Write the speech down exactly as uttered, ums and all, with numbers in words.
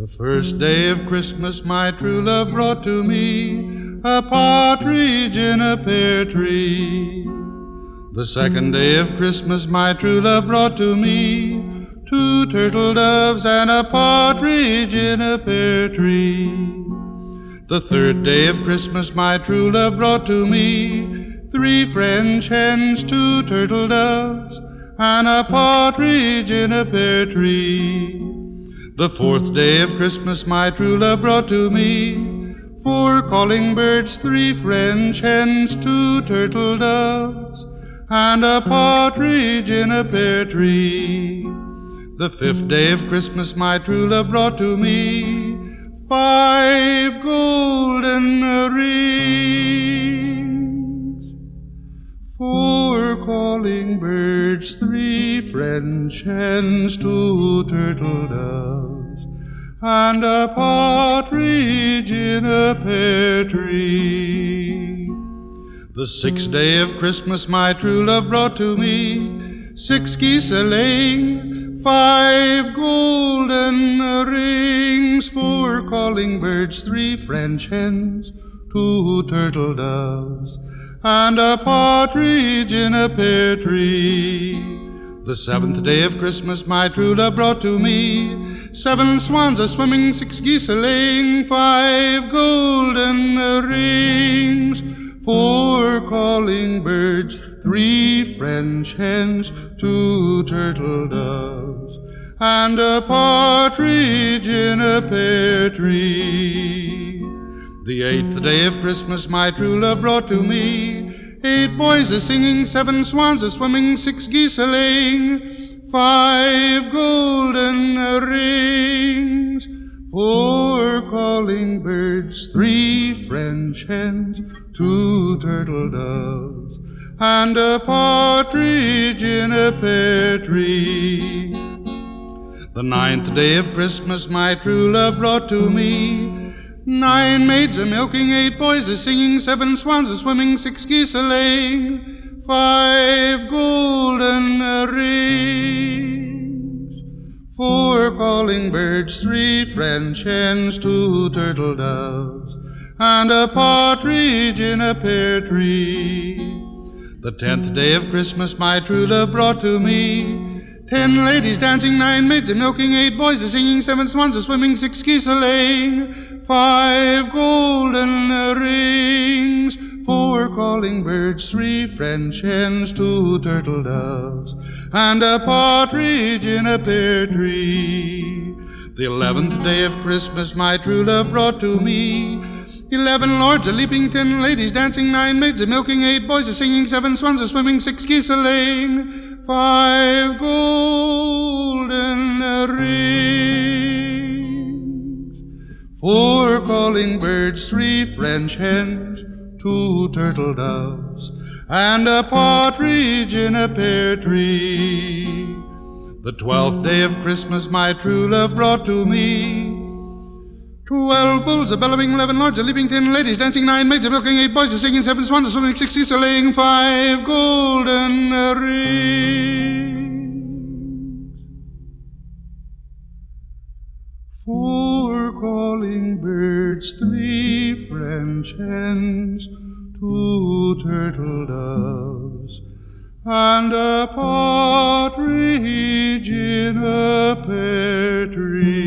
The first day of Christmas my true love brought to me a partridge in a pear tree. The second day of Christmas my true love brought to me two turtle doves and a partridge in a pear tree. The third day of Christmas my true love brought to me three French hens, two turtle doves, and a partridge in a pear tree. The fourth day of Christmas my true love brought to me four calling birds, three French hens, two turtle doves, and a partridge in a pear tree. The fifth day of Christmas my true love brought to me five golden rings, four calling birds, three French hens, two turtle doves, and a partridge in a pear tree. The sixth day of Christmas my true love brought to me six geese a-laying, five golden rings, four calling birds, three French hens, two turtle doves, and a partridge in a pear tree. The seventh day of Christmas my true love brought to me seven swans a-swimming, six geese a-laying, five golden rings, four calling birds, three French hens, two turtle doves, and a partridge in a pear tree. The eighth day of Christmas my true love brought to me eight boys a-singing, seven swans a-swimming, six geese a-laying, five golden rings, four calling birds, three French hens, two turtle doves, and a partridge in a pear tree. The ninth day of Christmas my true love brought to me nine maids a-milking, eight boys a-singing, seven swans a-swimming, six geese a-laying, five golden rings, four calling birds, three French hens, two turtle doves, and a partridge in a pear tree. The tenth day of Christmas my true love brought to me ten ladies dancing, nine maids a-milking, eight boys a-singing, seven swans a-swimming, six geese a-laying, five golden rings, four calling birds, three French hens, two turtle doves, and a partridge in a pear tree. The eleventh day of Christmas my true love brought to me eleven lords a-leaping, ten ladies dancing, nine maids a-milking, eight boys a-singing, seven swans a-swimming, six geese a-laying, five golden rings, four calling birds, three French hens, two turtle doves, and a partridge in a pear tree. The twelfth day of Christmas my true love brought to me twelve bulls a-bellowing, eleven lords a-leaping, ten ladies dancing, nine maids a-milking, eight boys a-singing, seven swans a-swimming, six geese a-laying, five golden rings, four calling birds, three French hens, two turtle doves, and a partridge in a pear tree.